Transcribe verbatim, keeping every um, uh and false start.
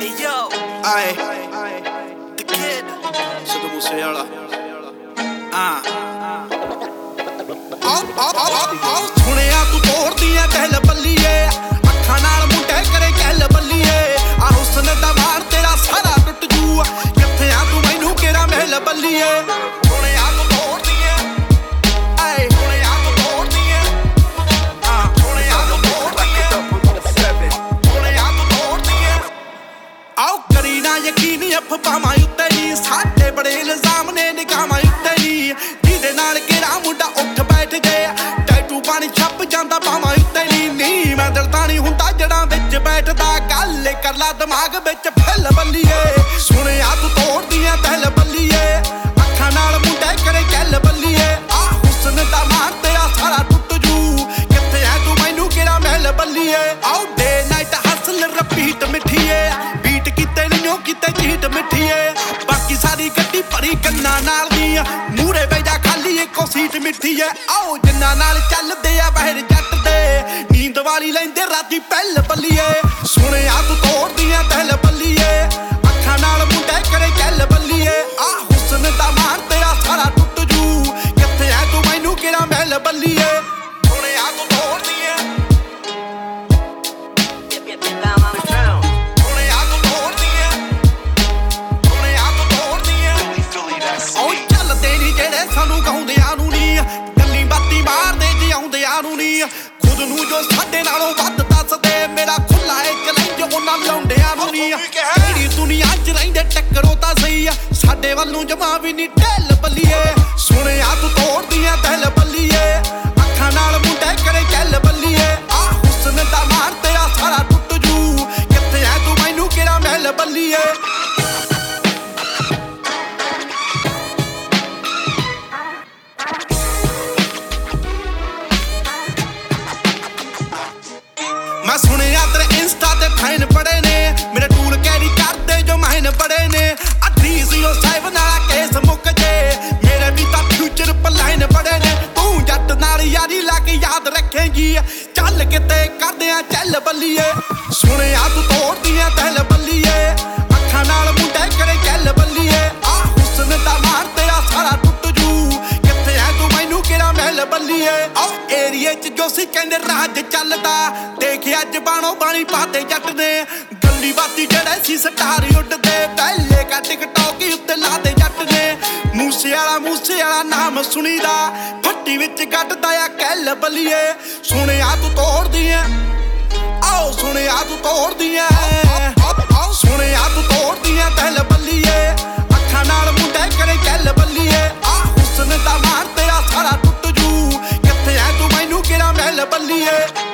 Aye, the kid, Sidhu Moosewala. Ah, आओ आओ आओ आओ सुनिया तू तोड़दी है कहल बल्लीए अखां नाल मुंडे करे कहल बल्लीए आ हुस्न दा मार तेरा सारा टुट जू किथे आ तू मैनू केरा महल बल्लीए सुनिया तू तोड़दी है आए सुनिया तू तोड़दी है आ सुनिया तू तोड़दी है सुनिया तू तोड़दी है आओ करी ना यकीन अफवाहां उत्ते नी साडे बड़े इल्जाम ने निगाहां उत्ते नी जिहदे नाल केरा मुंडा उठ बैठ गया टैटू पानी छप जांदा पावां उत्ते नी नी मैं दिलदा नहीं हुंदा जड़ां विच बैठदा गल कर ला दिमाग विच फैल बल्लीए सुनिया तू तोड़दी ऐ तहल बल्लीए अखां नाल मुंडे करे गल बल्लीए आ हुस्न दा मार तेरा सारा टुट जू किथे ऐ तू मैनू केड़ा महल बल्लीए आओ डे नाइट हसल रिपीट मिठीए बीट किते नहीं किते चीट मिठीए बाकी सारी गड्डी भरी गन्ना नाल दी मूरे बेजा खाली इको सीट मिठी है आओ जिन्ना नाल चलदे आ बहर जट दे नींद वाली लैंदे राती पहल बल्लीए सुनिया तू तोड़दी ऐ तहल बल्लीए अखां नाल मुंडे करे गल बल्लीए आ हुस्न दा मार तेरा सारा टुट जू किथे ऐ तू मैनू केड़ा महल बल्लीए सुनिया तू तोड़दी ऐ सुनिया तू तोड़दी ऐ सुनिया तू तोड़दी ऐ ओ चलदे नी जेड़े सानू गाउंदियां नू नी गल्ली बाती मारदे जी आउंदियां नू नी खुद नू जो साडे नालों वध दसदे मेरा खुला है चैलेंज उन्हां लौंडियां नू नी जेड़ी दुनिया च रहिंदे टक्करो तां सही साडे वल्लों जमा भी नी ढिल बल्लीए सुनिया तू तोड़दी ऐ तहल बल्लीए अखां नाल मुंडे करे गल बल्लीए आ हुस्न दा मार तेरा सारा टुट जू किथे ऐ तू मैनू केड़ा महल बल्लीए मैं सुनिया तेरे इंस्टा ते फैन बड़े ने मेरे टूल कैरी करदे जो महन बड़े ने अठी ज़ीरो सेवन वाला केस मुक जे मेरे भी तां फ्यूचर प्लान बड़े ने तू जट नाल यारी लाके याद रखेगी चल किते करदे आ चल बल्लीए सुनिया तू तोड़दी ऐ तहल बल्लीए अखां नाल मुंडे करे गल बल्लीए आ हुस्न दा मार तेरा सारा टुट जू किथे ऐ तू मैनू केड़ा महल बल्लीए आओ एरिए च जोसी कहंदे राज चलदा देख अज बाणो बाणी पाते जट ने गल्ली बाती जेड़े सी सटार उड्डदे पहले का टिकटॉक उत्ते लादे जट ने मूसेवाला मूसेवाला नाम सुनीदा फट्टी विच गड्डदा आ कहल बल्लीए सुनिया तू तोड़दी ऐ आओ सुनिया तू तोड़दी ऐ आओ सुनिया तू तोड़दी ऐ तहल बल्लीए अखां नाल मुंडे करे गल बल्लीए आ हुस्न दा मार तेरा सारा टुट जू किथे ऐ तू मैनू केड़ा महल बल्लीए